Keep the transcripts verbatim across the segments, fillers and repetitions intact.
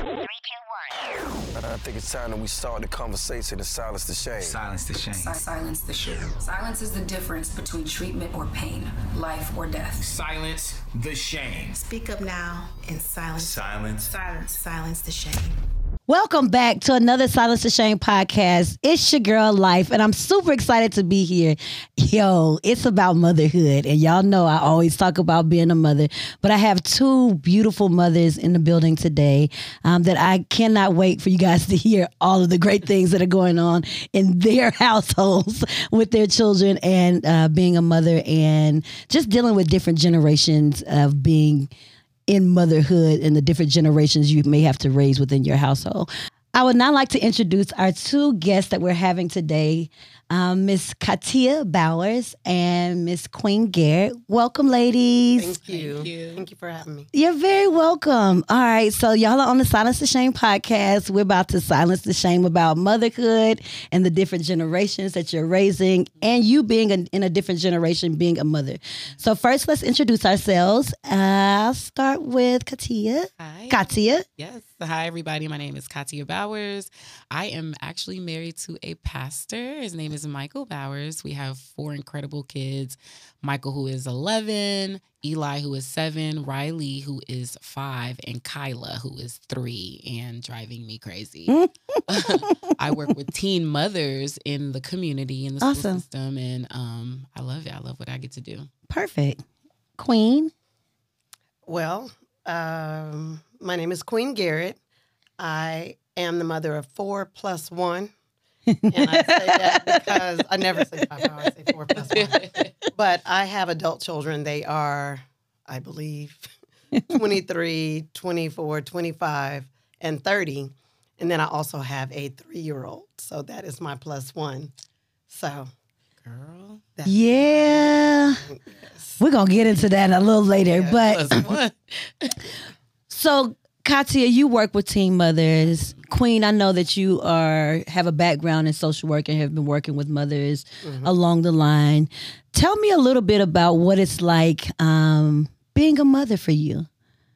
I think it's time that we start the conversation to silence the shame. Silence the shame. Si- silence the shame. Silence is the difference between treatment or pain, life or death. Silence the shame. Speak up now and silence. Silence. Silence. Silence the shame. Welcome back to another Silence the Shame podcast. It's your girl Life, and I'm super excited to be here. Yo, it's about motherhood, and y'all know I always talk about being a mother, but I have two beautiful mothers in the building today um, that I cannot wait for you guys to hear all of the great things that are going on in their households with their children and uh, being a mother and just dealing with different generations of being in motherhood and the different generations you may have to raise within your household. I would now like to introduce our two guests that we're having today, um, Miss Katia Bowers and Miss Queen Garrett. Welcome, ladies. Thank you. Thank you. Thank you for having me. You're very welcome. All right, so y'all are on the Silence the Shame podcast. We're about to silence the shame about motherhood and the different generations that you're raising and you being a, in a different generation being a mother. So first, let's introduce ourselves. Uh, I'll start with Katia. Hi. Katia. Yes. Hi, everybody. My name is Katia Bowers. I am actually married to a pastor. His name is Michael Bowers. We have four incredible kids. Michael, who is eleven, Eli, who is seven, Riley, who is five, and Kyla, who is three and driving me crazy. I work with teen mothers in the community, in the Awesome. school system, and um, I love it. I love what I get to do. Perfect. Queen. Well, um, my name is Queen Garrett. I am the mother of four plus one. And I say that because I never say five, I always say four plus one. But I have adult children. They are, I believe, twenty-three, twenty-four, twenty-five, and thirty. And then I also have a three-year-old. So that is my plus one. So, Girl. that's Yeah. yes. We're going to get into that a little later. Yeah. But Plus one. so, Katia, you work with teen mothers. Queen, I know that you are have a background in social work and have been working with mothers Mm-hmm. along the line. Tell me a little bit about what it's like um, being a mother for you.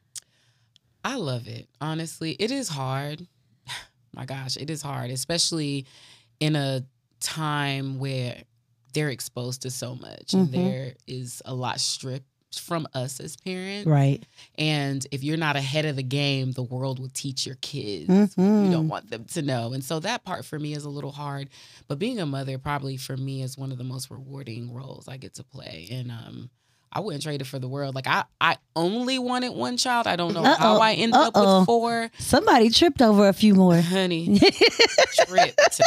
I love it. Honestly, it is hard. My gosh, it is hard, especially in a time where they're exposed to so much and Mhm. there is a lot stripped from us as parents. Right. And if you're not ahead of the game, the world will teach your kids. Mhm. You don't want them to know. And so that part for me is a little hard. But being a mother probably for me is one of the most rewarding roles I get to play. And um, I wouldn't trade it for the world. Like I, I only wanted one child. I don't know Uh-oh. how I ended up Uh-oh. with four. Somebody tripped over a few more. Honey, tripped.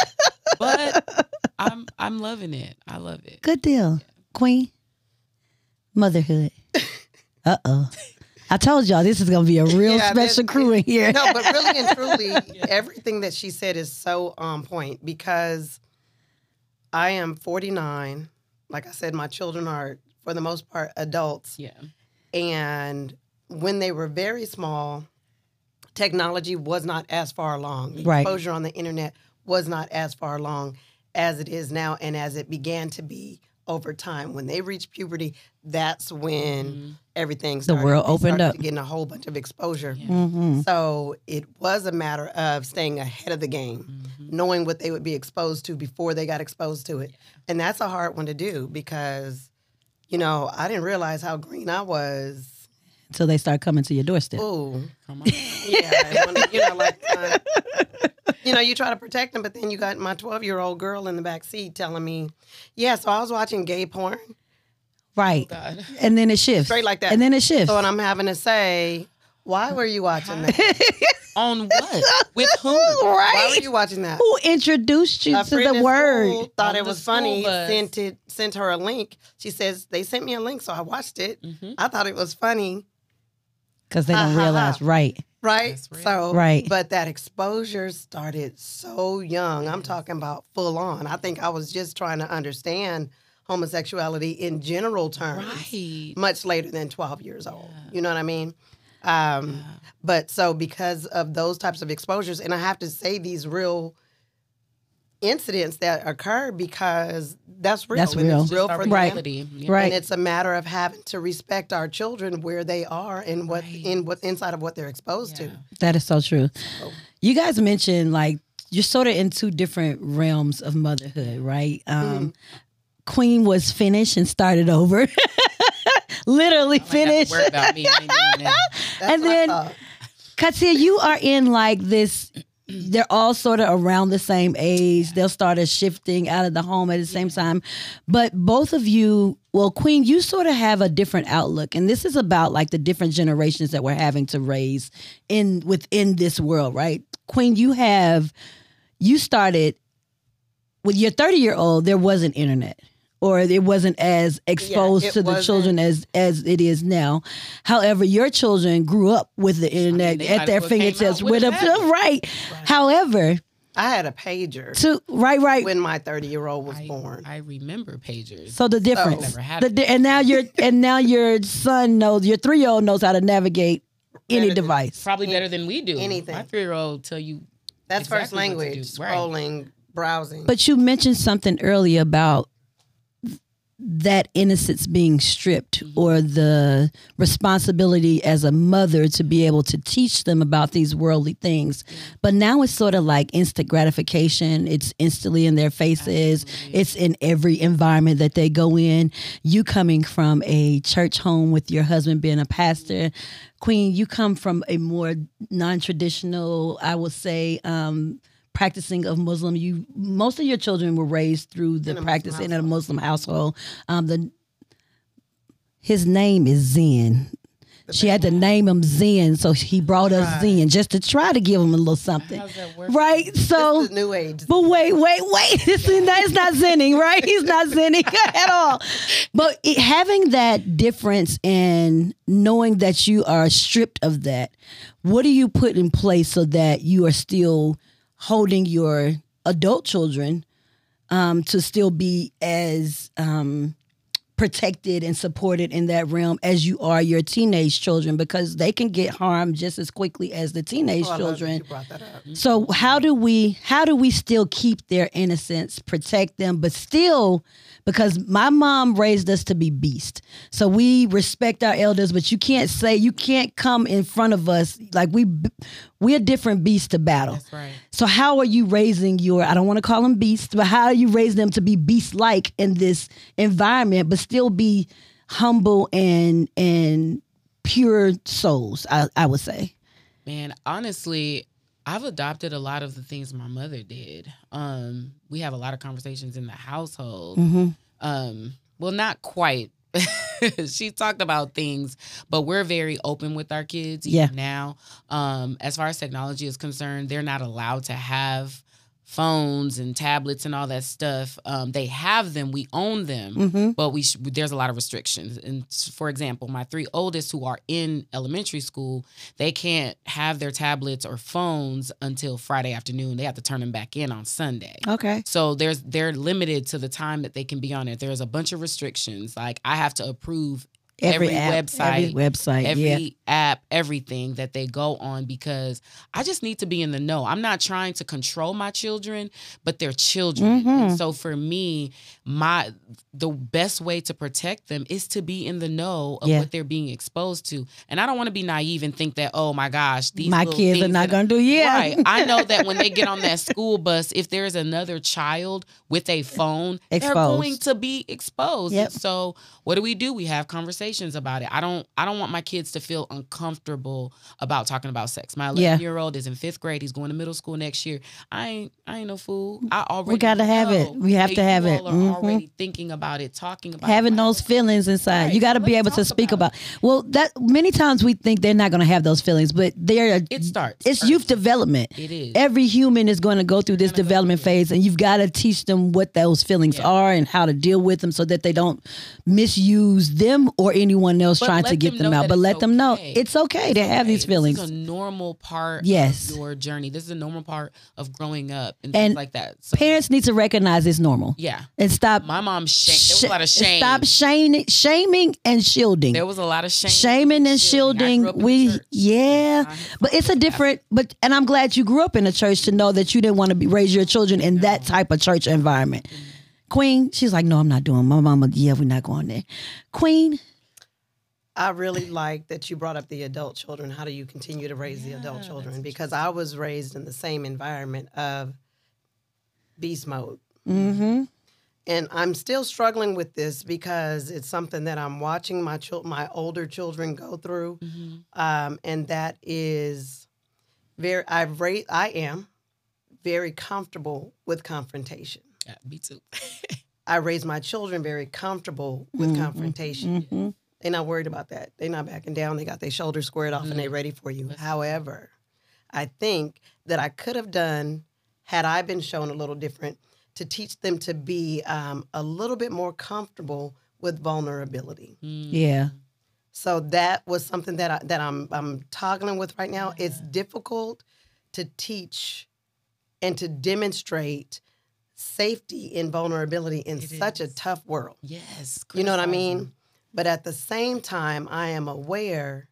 But I'm I'm loving it. I love it. Good deal. Queen, motherhood. Uh-oh. I told y'all this is going to be a real Yeah, special that- crew in here. No, but really and truly, everything that she said is so on point because I am forty-nine. Like I said, my children are, for the most part, adults. Yeah. And when they were very small, technology was not as far along. The Right. exposure on the internet was not as far along as it is now and as it began to be over time. When they reached puberty, that's when Mm-hmm. everything The started. world they opened started up. to getting a whole bunch of exposure. Yeah. Mm-hmm. So it was a matter of staying ahead of the game, Mm-hmm. knowing what they would be exposed to before they got exposed to it. And that's a hard one to do because, you know, I didn't realize how green I was. Until they start coming to your doorstep. Ooh. Come on. Yeah. and when, you know, like, uh, you know, you try to protect them, but then you got my twelve-year-old girl in the back seat telling me, yeah, so I was watching gay porn. Right. God. And then it shifts. Straight like that. And then it shifts. So and I'm having to say, why were you watching that? On what? With who? Why were you watching that? Who introduced you A to friend the in word? school thought On it the was school funny. bus. Sent it, sent her a link. She says they sent me a link, so I watched it. Mhm. I thought it was funny, Because they Ha, don't ha, realize, ha. right? right? That's real. So, Right. But that exposure started so young. I'm talking about full on. I think I was just trying to understand homosexuality in general terms, Right. much later than twelve years old. You know what I mean? Um, But so because of those types of exposures, and I have to say these real incidents that occur because that's real. That's and real. It's real Our for Right. them. reality. Yeah. Right. And it's a matter of having to respect our children where they are and what Right. in what inside of what they're exposed Yeah. to. That is so true. You guys mentioned like you're sort of in two different realms of motherhood, right? Um, Mm-hmm. Queen was finished and started over. Literally Like, have to finished. worry about me. I ain't doing that. That's And what I then- thought. Katia, you are in like this. They're all sort of around the same age. They'll start a shifting out of the home at the same time. But both of you, well, Queen, you sort of have a different outlook. And this is about like the different generations that we're having to raise in within this world, right? Queen, you have, you started with your thirty year old, there wasn't internet. Or it wasn't as exposed Yeah, it to the wasn't. children as as it is now. However, your children grew up with the internet they at might their as well came fingertips out with with a a tablet. right. However, I had a pager to right, right. when my thirty year old was I, born. I remember pagers. So the difference, Never had the, it. di- and now your and now your son knows, your three year old knows how to navigate any Better than- device. Probably better than we do. Anything. My three-year-old tell you That's exactly first what to language, do. Right. scrolling, browsing. But you mentioned something earlier about that innocence being stripped, or the responsibility as a mother to be able to teach them about these worldly things. But now it's sort of like instant gratification. It's instantly in their faces. It's in every environment that they go in. You coming from a church home with your husband being a pastor, Queen, you come from a more non-traditional, I would say, um, practicing of Muslim. You most of your children were raised through the In a Muslim practice in a household. Muslim household. Um, the his name is Zen. She had to name him Zen, so he brought us Zen just to try to give him a little something, How's that work? right? So. This is new age. But wait, wait, wait. This is not, it's not zenning, right? He's not zenning at all. But it, having that difference and knowing that you are stripped of that, what do you put in place so that you are still holding your adult children um, to still be as um, protected and supported in that realm as you are your teenage children? Because they can get harmed just as quickly as the teenage Oh, I love that children. you brought that up. So how do we how do we still keep their innocence, protect them, but still, because my mom raised us to be beasts. So we respect our elders, but you can't say, you can't come in front of us like we we're different beasts to battle. That's right. So how are you raising your, I don't want to call them beasts, but how are you raising them to be beast-like in this environment, but still be humble and and pure souls, I, I would say. Man, honestly, I've adopted a lot of the things my mother did. Um, we have a lot of conversations in the household. Mm-hmm. Um, well, not quite. She talked about things, but we're very open with our kids even Yeah. now. Um, as far as technology is concerned, they're not allowed to have phones and tablets and all that stuff. Um, they have them, we own them, Mm-hmm. but we sh- there's a lot of restrictions. And s- for example, my three oldest who are in elementary school, they can't have their tablets or phones until Friday afternoon. They have to turn them back in on Sunday. Okay. So there's they're limited to the time that they can be on it. There's a bunch of restrictions. Like I have to approve every, app, website, every website, every yeah. app, everything that they go on, because I just need to be in the know. I'm not trying to control my children, but they're children. Mm-hmm. And so for me, my the best way to protect them is to be in the know of Yeah. what they're being exposed to. And I don't want to be naive and think that, oh my gosh, these My little kids are things not that- gonna do yeah. Right. I know that when they get on that school bus, if there's another child with a phone, they're Exposed. going to be exposed. Yep. So what do we do? We have conversations about it. I don't I don't want my kids to feel uncomfortable about talking about sex. My Yeah. eleven year old is in fifth grade. He's going to middle school next year. I ain't I ain't no fool. I already gotta have it. know We have that to have you it. all are Mhm. already thinking about it, talking about Having it. those feelings inside, Right, you got to so be let's able to talk speak about about. Well, that many times we think they're not going to have those feelings, but they're. It starts It's first. youth development. It is. Every human is going to go through this Gonna go development through it. phase, and you've got to teach them what those feelings Yeah. are and how to deal with them, so that they don't misuse them or anyone else But trying let to get them them know out. that But it's let them know okay. it's okay to have Okay, these feelings. This is a normal part Yes. of your journey. This is a normal part of growing up and, And things like that. So, Parents need to recognize it's normal yeah. and stop. My mom shamed. There was a lot of shame. Stop shaming, shaming and shielding. There was a lot of shame. Shaming and I shielding. grew up in the We church. yeah, I- but it's a different. But and I'm glad you grew up in a church to know that you didn't want to be, raise your children in that type of church environment. Queen, she's like, no, I'm not doing. My mama, yeah, we're not going there. Queen, I really like that you brought up the adult children. How do you continue to raise the adult children? Because I was raised in the same environment of beast mode. mm-hmm. And I'm still struggling with this because it's something that I'm watching my chil- my older children go through, um, and that is very. I've ra- I am very comfortable with confrontation. Yeah, me too. I raise my children very comfortable with confrontation. Mm-hmm. They're not worried about that. They're not backing down. They got their shoulders squared off and they're ready for you. However, I think that I could have done, had I been shown a little different, to teach them to be um, a little bit more comfortable with vulnerability. Yeah. So that was something that I, that I'm I'm toggling with right now. It's difficult to teach and to demonstrate safety in vulnerability in such a tough world. Yes. You know what I criticizing. mean? But at the same time, I am aware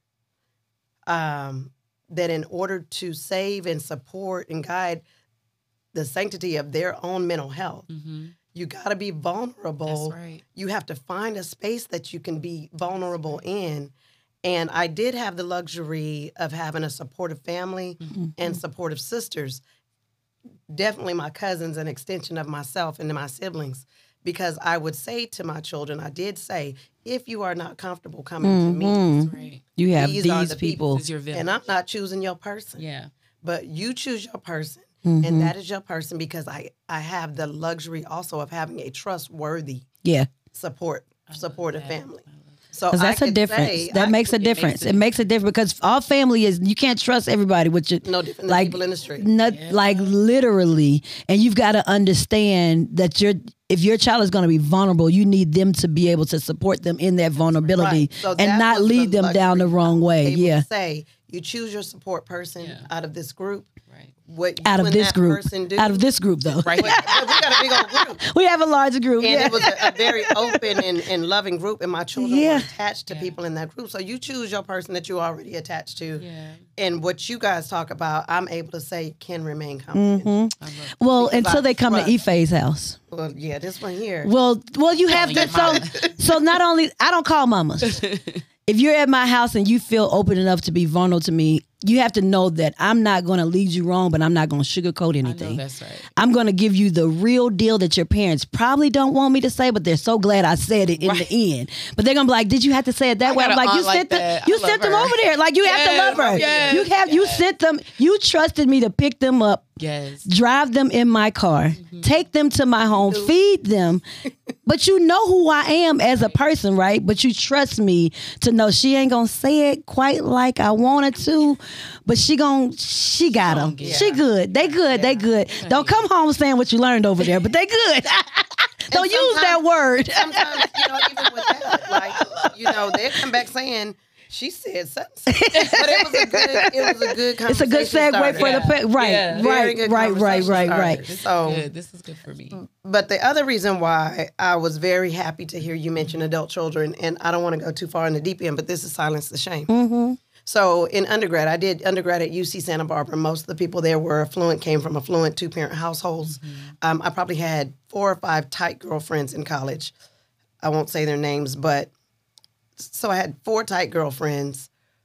um, that in order to save and support and guide the sanctity of their own mental health, Mhm. you got to be vulnerable. That's right. You have to find a space that you can be vulnerable in. And I did have the luxury of having a supportive family Mm-hmm. and supportive sisters. Definitely my cousins, an extension of myself and my siblings. Because I would say to my children, I did say, if you are not comfortable coming to me, Mhm. Right. You have These these, are the people. people. This is your village. and I'm not choosing your person, Yeah. but you choose your person. Mhm. And that is your person because I, I have the luxury also of having a trustworthy Yeah. support supportive that. family. So Because I that's a could difference. say, that I- makes a it makes difference. it- It makes a difference because all family is, you can't trust everybody with your, no different than like, people in the street. not, like literally. And you've got to understand that you're, if your child is going to be vulnerable, you need them to be able to support them in that vulnerability Right. So and that not was lead the them down the luxury wrong way. able Yeah. to say you choose your support person Yeah. out of this group. Right. What you Out of and this that group. person do. Out of this group, though. Right. Well, we got a big old group. We have a large group. And yeah. it was a, a very open and, and loving group, and my children Yeah. were attached to people in that group. So you choose your person that you're already attached to. Yeah. And what you guys talk about, I'm able to say can remain confidential. Mhm. Well, Because until I they come trust. to Ife's house. Well, yeah, this one here. Well, well, you have your to. So, mama. so not only I don't call mamas. If you're at my house and you feel open enough to be vulnerable to me, you have to know that I'm not going to lead you wrong, but I'm not going to sugarcoat I know anything. that's right. I'm going to give you the real deal that your parents probably don't want me to say, but they're so glad I said it in Right. the end. But they're going to be like, did you have to say it that I way? got I'm an like, you aunt like sent them, that. you I love sent them her. over there. Like, you have to Yes, love her. yes, you have, you yes. sent them, you trusted me to pick them up, Yes. drive them in my car, Mm-hmm. take them to my home, feed them. But you know who I am as a person, right? But you trust me to know she ain't gonna say it quite like I wanted to, but she gon' she got them. get it. She good. They good. They good. Don't come home saying what you learned over there, but they good. Don't use that sometimes- word. Sometimes, you know, even with that, like, you know, they'll come back saying, she said something. But it was a good, it was a good conversation. It's a good segue starter. for the pe- right, Yeah. Very right, good right, right, conversation right, starter. right. So, Good. This is good for me. but the other reason why I was very happy to hear you mention adult children, and I don't want to go too far in the deep end, but this is Silence the Shame. Mm-hmm. So in undergrad, I did undergrad at U C Santa Barbara. Most of the people there were affluent, came from affluent two-parent households. Um, I probably had four or five tight girlfriends in college. I won't say their names, but so I had four tight girlfriends.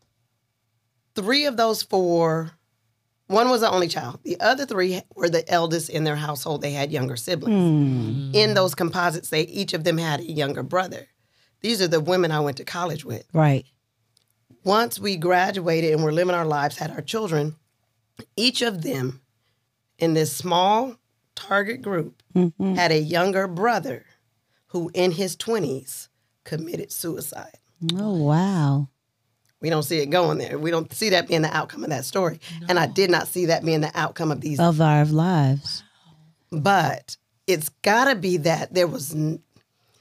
Three of those four, one was the only child. The other three were the eldest in their household. They had younger siblings. In those composites, they each of them had a younger brother. These are the women I went to college with. Right. Once we graduated and were living our lives, had our children, each of them in this small target group had a younger brother who in his twenties committed suicide. Oh wow. We don't see it going there. We don't see that being the outcome of that story. And I did not see that being the outcome of these. Of our lives. But it's got to be that there was, n-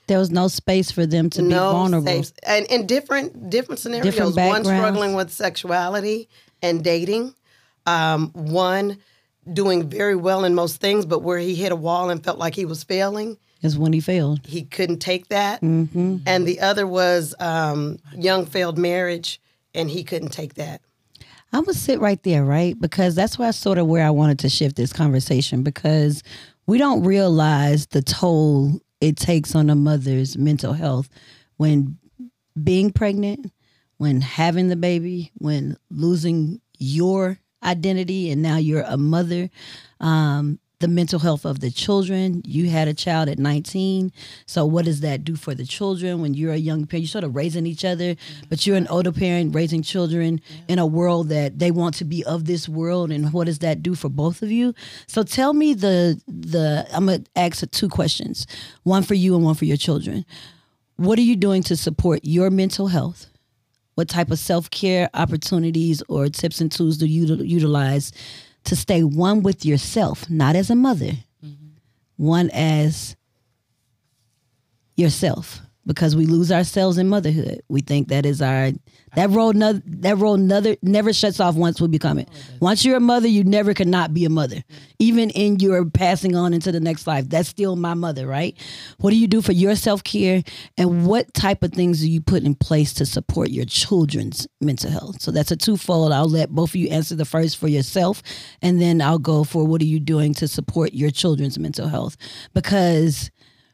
There was no space for them to be no vulnerable. safe, and in different different scenarios. Different one backgrounds. struggling with sexuality and dating, um, one doing very well in most things, but where he hit a wall and felt like he was failing, Is when he failed. he couldn't take that. Mm-hmm. And the other was um, young failed marriage, and he couldn't take that. I'm gonna sit right there, right? Because that's why sort of where I wanted to shift this conversation, because we don't realize the toll it takes on a mother's mental health when being pregnant, when having the baby, when losing your identity and now you're a mother. Um, the mental health of the children. You had a child at nineteen. So what does that do for the children when you're a young parent? You're sort of raising each other, but you're an older parent raising children in a world that they want to be of this world. And what does that do for both of you? So tell me the, the I'm going to ask two questions, one for you and one for your children. What are you doing to support your mental health? What type of self-care opportunities or tips and tools do you utilize to stay one with yourself, not as a mother, mm-hmm. one as yourself? Because we lose ourselves in motherhood. We think that is our, that road, no, that road never, never shuts off once we become it. Once you're a mother, you never cannot be a mother. Even in your passing on into the next life, that's still my mother, right? What do you do for your self-care? And what type of things do you put in place to support your children's mental health? So that's a twofold. I'll let both of you answer the first for yourself, and then I'll go for what are you doing to support your children's mental health? Because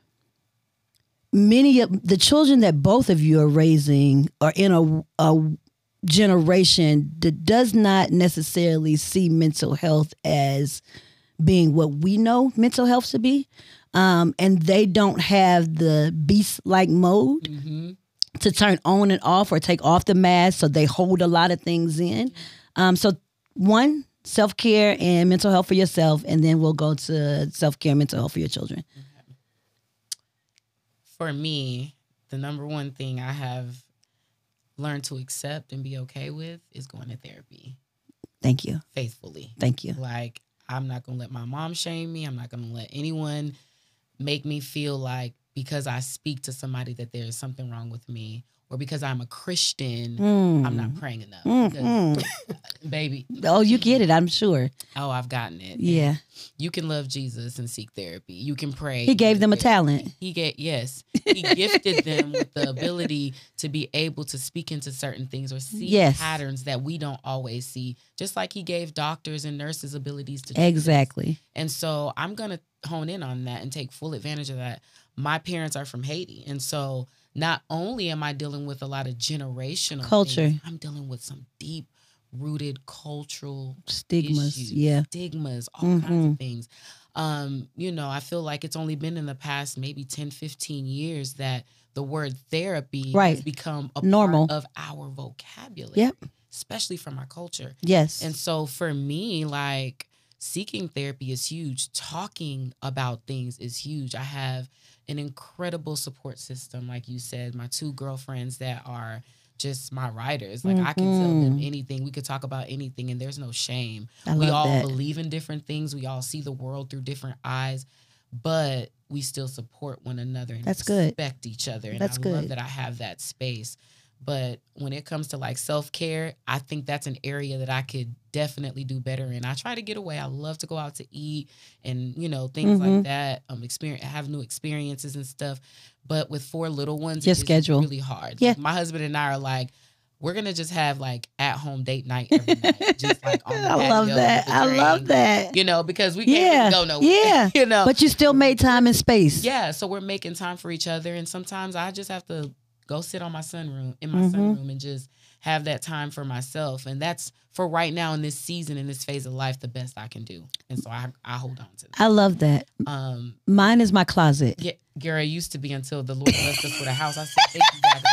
many of the children that both of you are raising are in a, a generation that does not necessarily see mental health as being what we know mental health to be. Um, and they don't have the beast-like mode mm-hmm. to turn on and off or take off the mask, so they hold a lot of things in. Um, so one, self-care and mental health for yourself, and then we'll go to self-care and mental health for your children. For me, the number one thing I have learned to accept and be okay with is going to therapy. Thank you. Faithfully. Thank you. Like, I'm not going to let my mom shame me. I'm not going to let anyone make me feel like because I speak to somebody that there is something wrong with me, or because I'm a Christian, mm. I'm not praying enough. Mm-hmm. Because, baby. Oh, you get it, I'm sure. Oh, I've gotten it. Yeah. And you can love Jesus and seek therapy. You can pray. He gave them a therapy. talent. He gave, yes. He gifted them with the ability to be able to speak into certain things or see yes. patterns that we don't always see. Just like he gave doctors and nurses abilities to do Exactly. this. And so I'm going to hone in on that and take full advantage of that. My parents are from Haiti. And so not only am I dealing with a lot of generational culture, things, I'm dealing with some deep rooted cultural stigmas, issues, yeah, stigmas, all mm-hmm. kinds of things. Um, you know, I feel like it's only been in the past maybe ten, fifteen years that the word therapy right. has become a normal part of our vocabulary, yep. especially from our culture. Yes. And so for me, like, seeking therapy is huge. Talking about things is huge. I have an incredible support system, like you said, my two girlfriends that are just my writers. Like, mm-hmm. I can tell them anything. We could talk about anything, and there's no shame. I we love all that. believe in different things. We all see the world through different eyes, but we still support one another and That's respect good. each other. And That's I good. love that I have that space. But when it comes to like self-care, I think that's an area that I could definitely do better in. I try to get away. I love to go out to eat and, you know, things mm-hmm. like that. Um, experience, have new experiences and stuff. But with four little ones, your it's schedule really hard. Yeah. Like, my husband and I are like, we're gonna just have like at home date night every night, just like on the I love that. I drink, love that. You know, because we can't yeah. really go nowhere. Yeah, you know, but you still made time and space. Yeah, so we're making time for each other, and sometimes I just have to go sit on my sunroom in my mm-hmm. sunroom and just have that time for myself. And that's, for right now in this season, in this phase of life, the best I can do. And so I, I hold on to that. I love that. Um, Mine is my closet. Yeah, Gary, used to be until the Lord blessed us with a house. I said, thank you, God.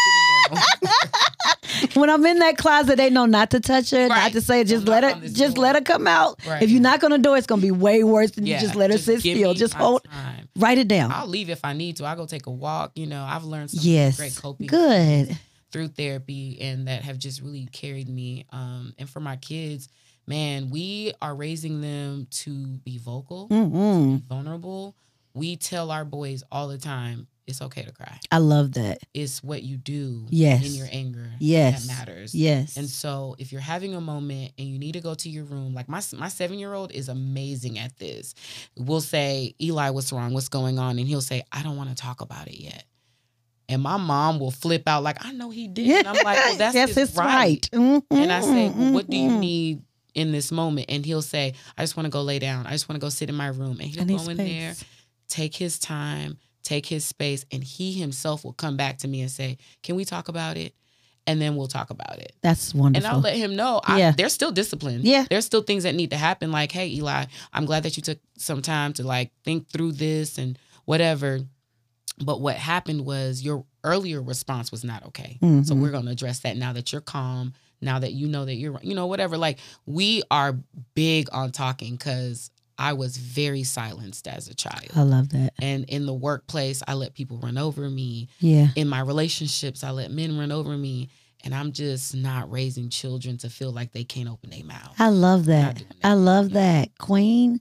I can sit in there. When I'm in that closet, they know not to touch her, Right. not to say, just Don't let knock her, on this just door. let her come out. Right. If you knock on the door, it's gonna be way worse than Yeah, you just let her just sit give still. me Just my hold, time. write it down. I'll leave if I need to. I'll go take a walk. You know, I've learned some yes, great coping good. through therapy, and that have just really carried me. Um, and for my kids, man, we are raising them to be vocal, Mm-hmm. to be vulnerable. We tell our boys all the time, it's okay to cry. I love that. It's what you do Yes. in your anger Yes. that matters. Yes. And so if you're having a moment and you need to go to your room, like my my seven-year-old is amazing at this. We'll say, Eli, what's wrong? What's going on? And he'll say, I don't want to talk about it yet. And my mom will flip out like, I know he did. And I'm like, well, that's Yes, his it's right. right. Mhm, And I say, well, what do you mhm. need in this moment? And he'll say, I just want to go lay down. I just want to go sit in my room. And he'll I need go in space. there, take his time, take his space, and he himself will come back to me and say, can we talk about it? And then we'll talk about it. That's wonderful. And I'll let him know I, Yeah. there's still discipline. Yeah. There's still things that need to happen. Like, hey, Eli, I'm glad that you took some time to like think through this and whatever. But what happened was your earlier response was not okay. So Mhm. we're going to address that now that you're calm, now that you know that you're, you know, whatever. Like we are big on talking because I was very silenced as a child. I love that. And in the workplace, I let people run over me. Yeah. In my relationships, I let men run over me. And I'm just not raising children to feel like they can't open their mouth. I love that. Not doing that. I love that. Queen.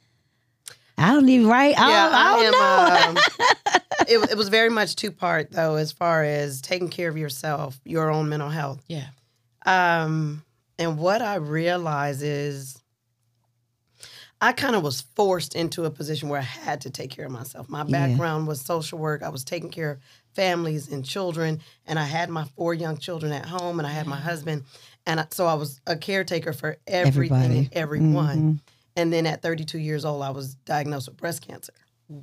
I don't even right. I Yeah, don't, I don't I am. know. Um, it, it was very much two part though, as far as taking care of yourself, your own mental health. Yeah. Um, and what I realize is I kind of was forced into a position where I had to take care of myself. My Yeah. background was social work. I was taking care of families and children, and I had my four young children at home, and I had my husband. And I, so I was a caretaker for everything Everybody. and everyone. Mhm. And then at thirty-two years old, I was diagnosed with breast cancer.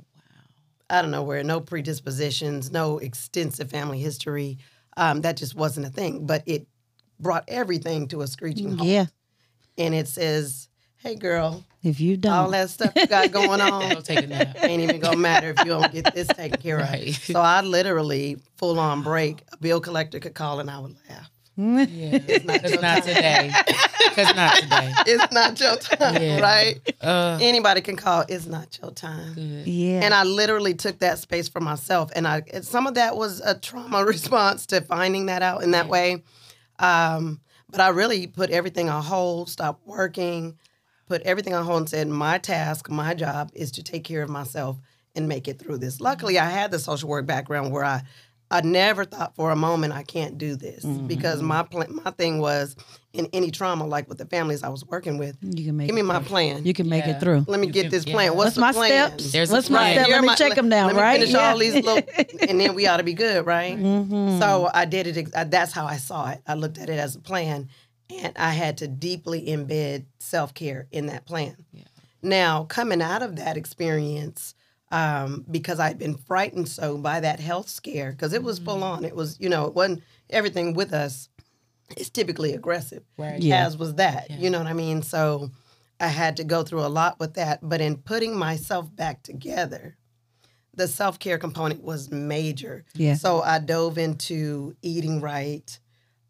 I don't know where, no predispositions, no extensive family history. Um, that just wasn't a thing. But it brought everything to a screeching halt. Yeah. And it says, hey, girl, If you don't. all that stuff you got going Go on take a nap. ain't even going to matter if you don't get this taken care of. Right. So I literally, full on break, a bill collector could call and I would laugh. Yeah. Because not today. Because not today. It's not your time, Yeah. right? Uh, Anybody can call. It's not your time. good. Yeah. And I literally took that space for myself. And I and some of that was a trauma response to finding that out in that way. Um, but I really put everything on hold, stopped working, put everything on hold and said, my task, my job is to take care of myself and make it through this. Luckily, I had the social work background where I, I never thought for a moment I can't do this because my plan, my thing was in any trauma, like with the families I was working with, you can make give me it my through. plan. You can make Yeah. it through. Let me You get can- this yeah. plan. What's, What's the my plan? steps? There's a What's my plan. step? Here Let me my- check them down, let me right? finish Yeah. all these little, and then we ought to be good, right? Mhm. So I did it. ex- uh, That's how I saw it. I looked at it as a plan, and I had to deeply embed self care in that plan. Yeah. Now, coming out of that experience, um, because I'd been frightened so by that health scare, because it was full on. It was, you know, it wasn't everything with us is typically aggressive, Right. Yeah. as was that. Yeah. You know what I mean? So I had to go through a lot with that. But in putting myself back together, the self care component was major. Yeah. So I dove into eating right,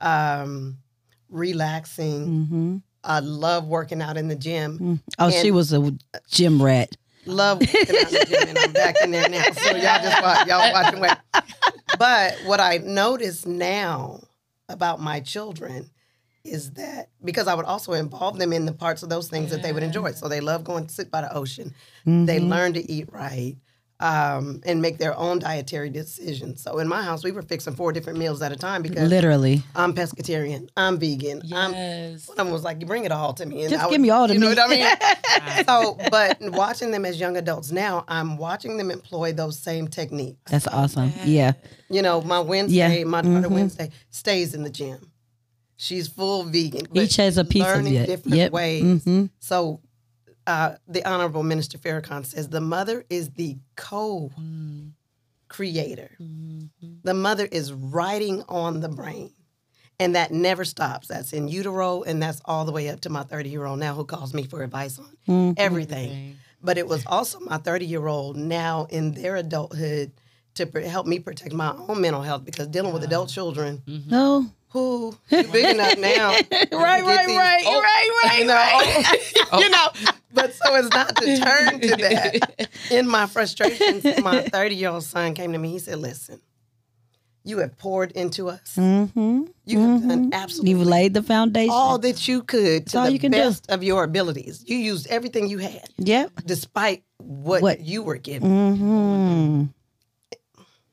um, relaxing. Mhm. I love working out in the gym. Oh, she And- was a gym rat. Love working out in the gym, and I'm back in there now. So y'all just watch, y'all watching wait. But what I notice now about my children is that because I would also involve them in the parts of those things that they would enjoy. So they love going to sit by the ocean. They learn to eat right. Um, and make their own dietary decisions. So in my house, we were fixing four different meals at a time because Literally. I'm pescatarian, I'm vegan. I'm, Yes. one of them was like, "You bring it all to me." And Just I give would- me all the You know meat. what I mean? So, but watching them as young adults now, I'm watching them employ those same techniques. That's awesome. Yeah. You know, my Wednesday, Yeah. my daughter Mhm. Wednesday stays in the gym. She's full vegan. but Each has a she's piece of learning it. different Yep. ways. Mhm. So, uh, the Honorable Minister Farrakhan says the mother is the co Mm. creator. Mm-hmm. The mother is writing on the brain. And that never stops. That's in utero, and that's all the way up to my thirty-year-old now who calls me for advice on Mm-hmm. everything. But it was also my thirty-year-old now in their adulthood to pr- help me protect my own mental health because dealing with adult children No. who you big enough now. Right, Get right, these- right, oh, right, right, you know, right. you know, but so it's not to turn to that. In my frustrations, my thirty-year-old son came to me. He said, listen, you have poured into us. Mm-hmm. You have done absolutely You've laid the foundation. all that you could to all the you can do. best of your abilities. You used everything you had, Yep. despite what, What? you were given. Mm-hmm.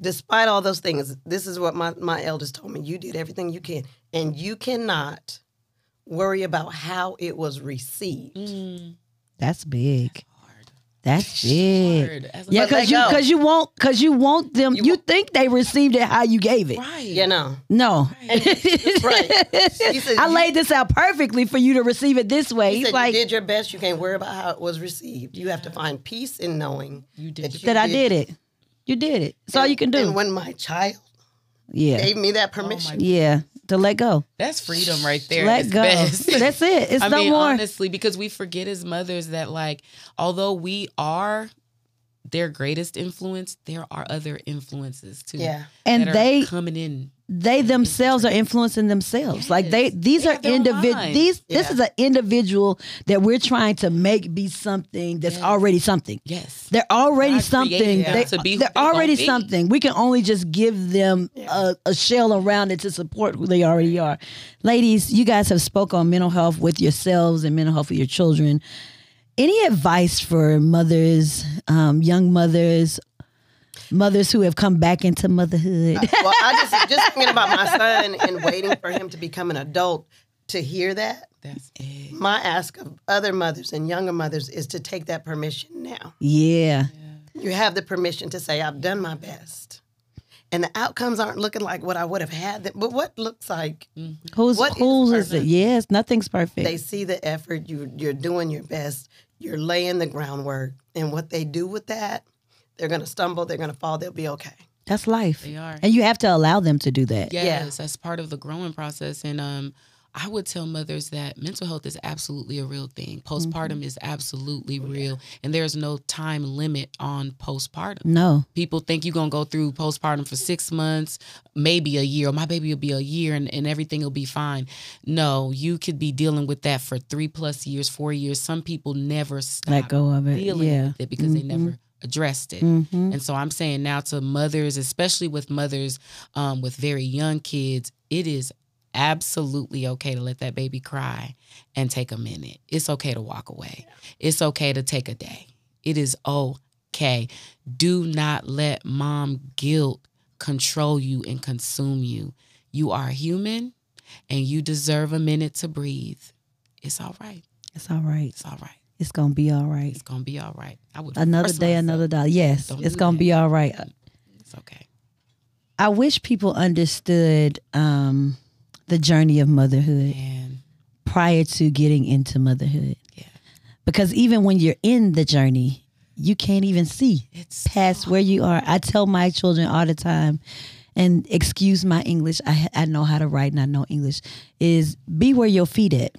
despite all those things, this is what my, my elders told me. You did everything you can. And you cannot worry about how it was received. Mm. That's big. That's big. Hard. As a Yeah, mother- because you go. because you want because you want them. You, You think they received it how you gave it. Right. You know. No. Right. He said, I you- laid this out perfectly for you to receive it this way. He He's said like you did your best. You can't worry about how it was received. You have to find peace in knowing You did that, your that I did it. You did it. That's all you can do. And when my child Yeah. gave me that permission, Yeah. To let go. That's freedom right there. Let It's go. best. That's it. It's I no mean, more. honestly, because we forget as mothers that, like, although we are their greatest influence, there are other influences too. Yeah. And that are they coming in. they themselves are influencing themselves. Like they Yes. these They are have their own individual mind. these this Yeah. is an individual that we're trying to make be something that's Yes. already something. Yes. They're already God something. created them They, to be who they're they gonna already be. something. We can only just give them a, a shell around it to support who they already are. Ladies, you guys have spoke on mental health with yourselves and mental health with your children. Any advice for mothers, um, young mothers, mothers who have come back into motherhood? well, I just just thinking about my son and waiting for him to become an adult to hear that. That's it. My ask of other mothers and younger mothers is to take that permission now. Yeah. You have the permission to say, I've done my best. And the outcomes aren't looking like what I would have had. That, but what looks like Who's What is whose is it? perfect? Yes, nothing's perfect. they see the effort, you, you're doing your best, you're laying the groundwork. And what they do with that, they're going to stumble, they're going to fall, they'll be okay. That's life. They are. And you have to allow them to do that. Yes, that's part of the growing process. And um, I would tell mothers that mental health is absolutely a real thing. Postpartum Mm-hmm. is absolutely real. And there's no time limit on postpartum. No. People think you're going to go through postpartum for six months, maybe a year, or my baby will be a year and, and everything will be fine. No, you could be dealing with that for three plus years, four years. Some people never stop Let go of it. dealing Yeah. with it because they never addressed it. Mm-hmm. And so I'm saying now to mothers, especially with mothers um, with very young kids, it is absolutely okay to let that baby cry and take a minute. It's okay to walk away. It's okay to take a day. It is okay. Do not let mom guilt control you and consume you. You are human and you deserve a minute to breathe. It's all right. It's all right. It's all right. It's gonna be all right. It's going to be all right. I would Another force day, myself. another dollar. Yes, Don't it's do gonna that. be all right. It's okay. I wish people understood um, the journey of motherhood And prior to getting into motherhood. yeah, Because even when you're in the journey, you can't even see it's past where you are. I tell my children all the time, and excuse my English, I I know how to write and I know English, is be where your feet at.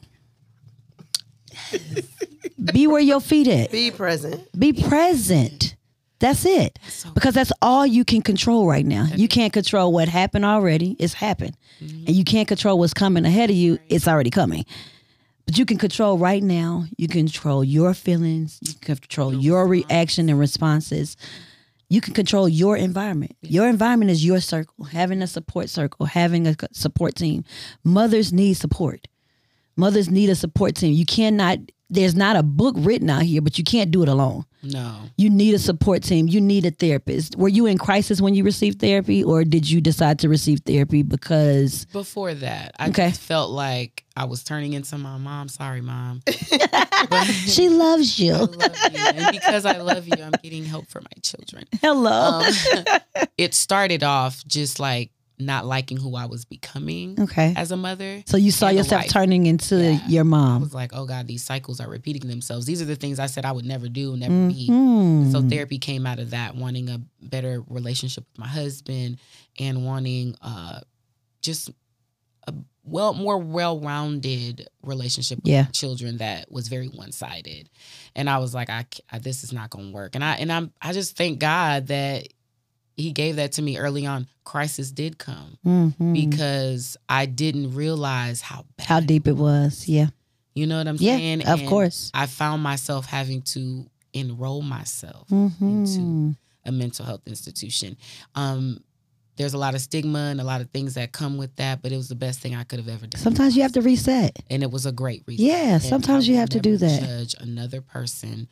Be where your feet at. Be present. Be present. That's it. so Because that's all you can control right now. You can't control what happened already. It's happened. And you can't control what's coming ahead of you. It's already coming. But you can control right now. You can control your feelings. You can control your reaction and responses. You can control your environment. Your environment is your circle. Having a support circle, having a support team. Mothers need support. Mothers need a support team. You cannot, there's not a book written out here, but you can't do it alone. no. You need a support team. You need a therapist. Were you in crisis when you received therapy, or did you decide to receive therapy because Before that, I Okay. just felt like I was turning into my mom. Sorry, mom. But she loves I you? love you. And because I love you, I'm getting help for my children. Hello. Um, it started off just like not liking who I was becoming Okay. as a mother. So you saw and a yourself wife. turning into Yeah. your I mom. was like, oh God, these cycles are repeating themselves. These are the things I said I would never do, never be. Hmm. So therapy came out of that, wanting a better relationship with my husband and wanting uh, just a well more well-rounded relationship with Yeah. my children that was very one-sided. And I was like, I, ca- I this is not going to work. And I and I'm I just thank God that he gave that to me early on. Crisis did come Mhm. because I didn't realize how bad How deep it was. Yeah. you know what I'm Yeah, saying? of And course. I found myself having to enroll myself Mhm. into a mental health institution. Um, there's a lot of stigma and a lot of things that come with that, but it was the best thing I could have ever done. Sometimes you have to reset. And it was a great reason. Yeah, And sometimes I you will have to do never that. Judge another person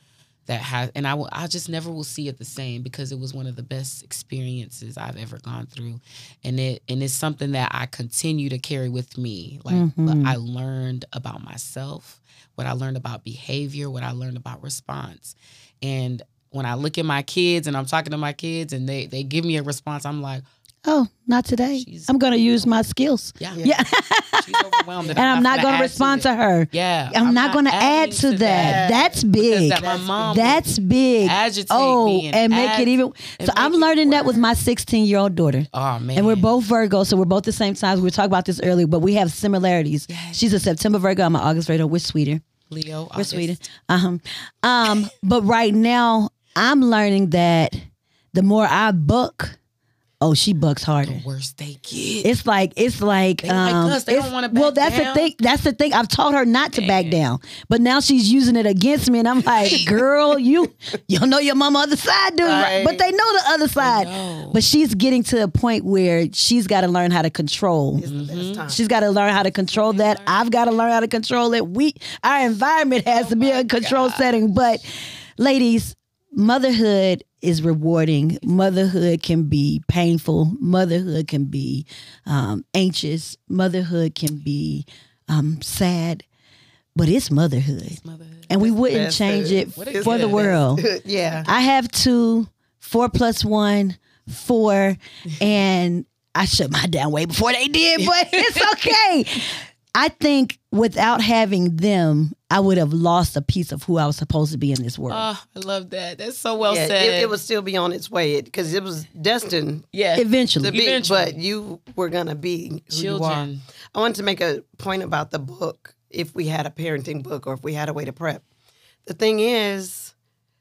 that has, and I will, I just never will see it the same because it was one of the best experiences I've ever gone through, and it and it's something that I continue to carry with me. Like Mm-hmm. what I learned about myself, what I learned about behavior, what I learned about response, and when I look at my kids and I'm talking to my kids and they they give me a response, I'm like, Oh, not today. She's- I'm going to use my skills. yeah, Yeah. she's overwhelmed, And I'm not going to add respond to, that. her. Yeah, I'm, not going to add adding to that. That's big. Because that my mom That's big. agitate oh, me and and make add- it even. and So I'm make it learning that with worse. my sixteen year old daughter. Oh man, And we're both Virgo, so we're both the same signs. We were talking about this earlier, but we have similarities. Yes. She's a September Virgo. I'm an August Virgo. We're sweeter. Leo. We're sweeter. Uh-huh. Um, but right now, I'm learning that the more I book, oh, she bucks harder. The worse they get. It's like it's like They like um, us. They it's- don't wanna Well, back that's down. the thing. That's the thing. I've taught her not to back down, but now she's using it against me, and I'm like, girl, you you don't know your mama other side, do Right. but they know the other side. know. But she's getting to a point where she's got to learn how to control. It's the best time. She's got to learn how to control that. I've got to learn how to control it. We, our environment has to be a control setting. But, ladies, motherhood is rewarding. Motherhood can be painful. Motherhood can be um, anxious. Motherhood can be um, sad. But it's motherhood, Motherhood. and we wouldn't best change food. it What for is the it? world. yeah. I have two, four plus one, four, and I shut my down way before they did, but it's okay. I think without having them, I would have lost a piece of who I was supposed to be in this world. Oh, I love that. That's so well Yeah, said. it, it would still be on its way because it was destined yeah. Eventually. to be, Eventually. but you were gonna be who you are. Children. I wanted to make a point about the book. If we had a parenting book, or if we had a way to prep, the thing is,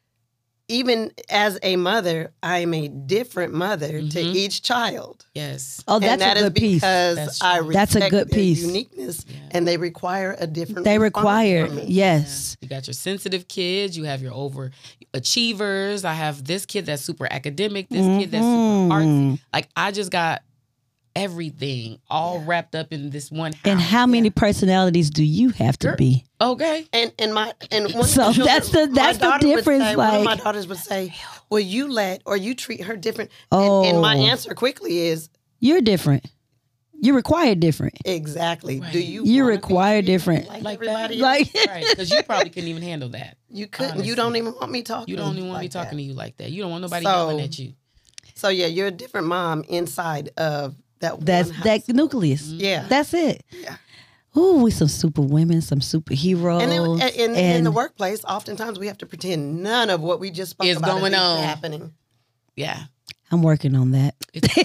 even as a mother, I am a different mother to each child. Yes. oh, and that's that a is good piece. because That's I true. respect That's a good their piece. uniqueness, and they require a different. They response require, from me. yes. You got your sensitive kids. You have your overachievers. I have this kid that's super academic. This kid that's super artsy. Like I just got everything all wrapped up in this one house. And how many personalities do you have to be? Okay. And and my and one of So the children- that's the- my that's the daughter would difference, say- one of my like- daughters would say, "Well, you let or you treat her different." Oh. And, and my answer quickly is You're different. You require different. exactly. Do you? You wanna be require treated different. like, Like everybody that. else? Like, Right. Because you probably couldn't even handle that. You couldn't. Honestly. You don't even want me talking. You don't even want me like talking that. to you like that. You don't want nobody So- yelling at you. So yeah, you're a different mom inside of that. that's one that house. nucleus. Yeah. That's it. Yeah. Ooh, we some super women, some superheroes. And then and, in, in and the workplace, oftentimes we have to pretend none of what we just spoke Is about going is on. happening. Yeah. I'm working on that. It's,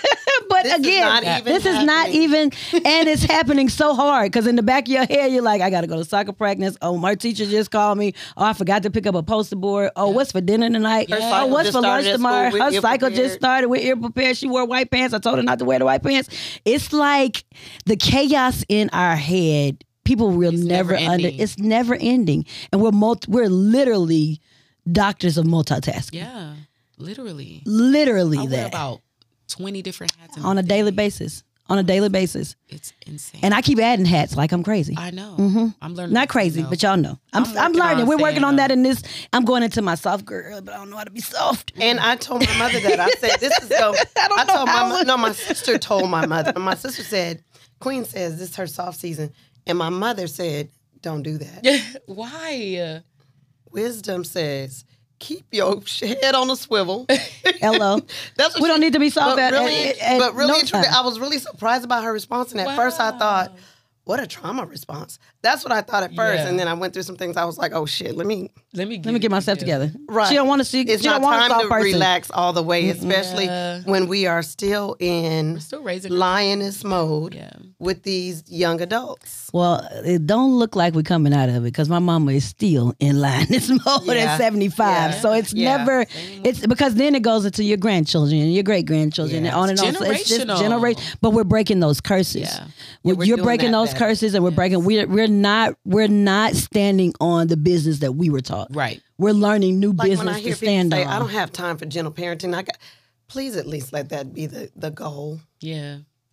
But This is again, not even this is not happening. even, and it's happening so hard because in the back of your head, you're like, I got to go to soccer practice. Oh, my teacher just called me. Oh, I forgot to pick up a poster board. Oh, what's for dinner tonight? Her Oh, cycle what's just for lunch started at tomorrow? school with Her ear cycle just prepared. started with ear prepared. She wore white pants. I told her not to wear the white pants. It's like the chaos in our head. People will It's never, never under. ending. It's never ending, and we're multi, we're literally doctors of multitasking. yeah. Literally. Literally I wear that about twenty different hats in on a day. daily basis. On a daily basis. It's insane. And I keep adding hats like I'm crazy. I know. Mm-hmm. I'm learning. Not to crazy, say no. but y'all know. I'm, I'm I'm, working learning. on We're working saying on that no. in this. I'm going into my soft girl, but I don't know how to be soft. And I told my mother that. I said, "This is go." I, don't know told my how mo- it- no. My sister told my mother. My sister said, "Queen says this is her soft season," and my mother said, "Don't do that." Why? Wisdom says, "Keep your head on a swivel." Hello. That's what We she- don't need to be soft but at- really, at- at but really, no and truly, time. I was really surprised about her response. And at first, I thought, "What a trauma response." That's what I thought at first, Yeah. and then I went through some things. I was like, "Oh shit, let me." Let me get, Let me get myself together. Right. She don't want to see. It's she not don't want a time soft to person. relax all the way, especially Yeah. when we are still in We're still raising. lioness mode Yeah. with these young adults. Well, it don't look like we're coming out of it because my mama is still in lioness mode Yeah. at seventy-five. Yeah. So it's Yeah. never, it's because then it goes into your grandchildren and your great grandchildren Yeah. and on and on. It's So it's just generational. generation. But we're breaking those curses. Yeah. We're- we're You're doing breaking that those better. curses and we're breaking. We're we're not we're not standing on the business that we were taught. Right. We're learning new Like business when I hear to people stand say, on. "I don't have time for gentle parenting," I got, please at least let that be the, the goal. Yeah.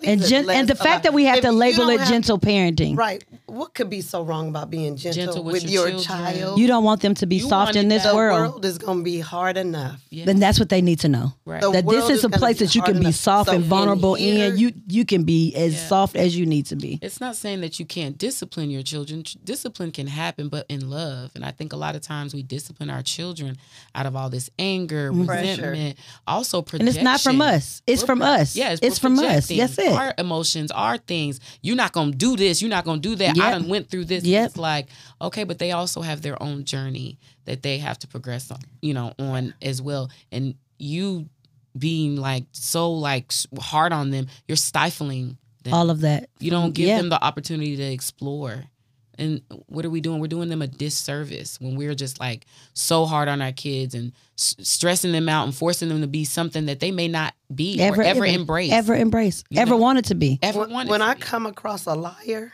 And Is it gen- less and the fact about- that we have if to you label don't it have- gentle parenting. Right. What could be so wrong about being gentle, Gentle with with, your your, children. child? You don't want them to be You soft in wanted this that the world. world is going to be hard enough. Yeah. Then that's what they need to know. Right. The That this world is is a gonna place be that you can hard be enough. soft So and in vulnerable in. here- You you can be as Yeah. soft as you need to be. It's not saying that you can't discipline your children. Ch- Discipline can happen, but in love. And I think a lot of times we discipline our children out of all this anger, resentment, also And projection. it's not from us. It's We're from pro- us. Yeah, it's, it's we're from us. projecting That's it. Our emotions, our things. You're not gonna do this. You're not gonna do that. Yep. I done went through this. Yep. It's like, okay, but they also have their own journey that they have to progress on, you know, on as well. And you being like so like s- hard on them, you're stifling them. All of that. You don't give Yeah. them the opportunity to explore. And what are we doing? We're doing them a disservice when we're just like so hard on our kids and s- stressing them out and forcing them to be something that they may not be or ever embrace. Ever embrace. You ever know? wanted to be. Ever When, wanted when to I be. come across a liar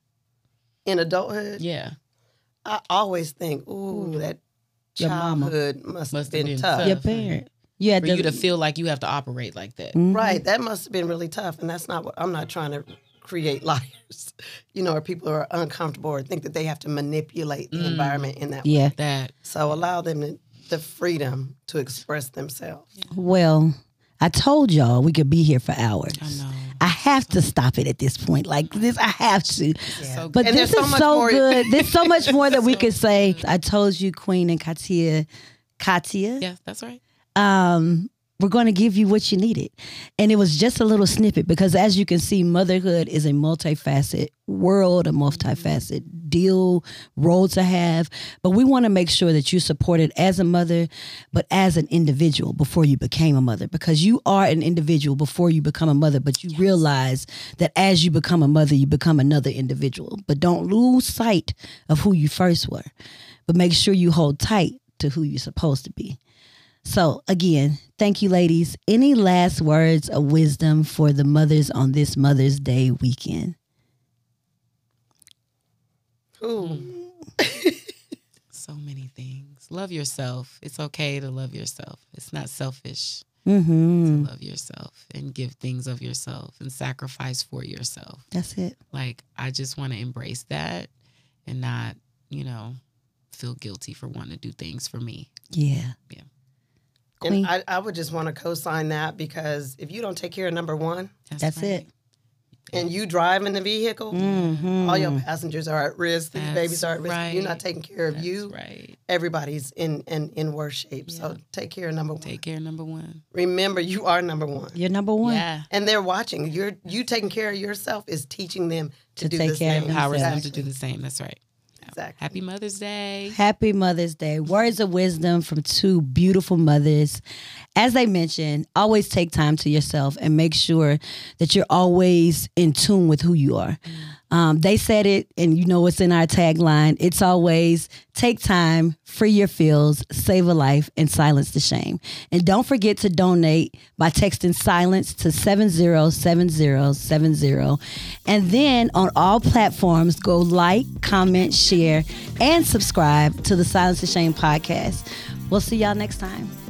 in adulthood, Yeah. I always think, ooh, that Your mama. childhood must, Must have been, have been tough. tough. Your parent. You had For you to feel like you have to operate like that. Mhm. Right. That must have been really tough. And that's not what I'm not trying to create liars, you know, or people who are uncomfortable or think that they have to manipulate the Mm. environment in that way. Yeah. That So allow them to, the freedom to express themselves. Well, I told y'all we could be here for hours. I know. I have to stop it at this point. Like this, I have to. So But And this there's is so much so more- good. There's so much more that we could say. I told you, Queen and Katia, Katia. yeah, that's right. um, we're going to give you what you needed. And it was just a little snippet because as you can see, motherhood is a multifaceted world, a multifaceted deal, role to have. But we want to make sure that you support it as a mother, but as an individual before you became a mother, because you are an individual before you become a mother, but you realize that as you become a mother, you become another individual. But don't lose sight of who you first were, but make sure you hold tight to who you're supposed to be. So again, thank you, ladies. Any last words of wisdom for the mothers on this Mother's Day weekend? Ooh. So many things. Love yourself. It's okay to love yourself. It's not selfish Mm-hmm. to love yourself and give things of yourself and sacrifice for yourself. That's it. Like, I just want to embrace that and not, you know, feel guilty for wanting to do things for me. Yeah. Yeah. Queen. And I, I would just want to co-sign that because if you don't take care of number one That's it. and you drive in the vehicle, Mm-hmm. all your passengers are at risk. These That's babies are at risk. If You're right. not taking care of That's you. right. Everybody's in, in, in worse shape. So Yeah. take care of number one. Take care, number one. Remember, you are number one. You're number one. Yeah. And they're watching. You're you taking care of yourself is teaching them to, To do take the care of same. Empowers them to Exactly. do the same. That's right. Exactly. Happy Mother's Day. Happy Mother's Day. Words of wisdom from two beautiful mothers. As they mentioned, always take time to yourself and make sure that you're always in tune with who you are. Um, they said it, and you know what's in our tagline. It's always take time, free your feels, save a life, and silence the shame. And don't forget to donate by texting silence to seven zero seven zero seven zero. And then on all platforms, go like, comment, share, and subscribe to the Silence the Shame podcast. We'll see y'all next time.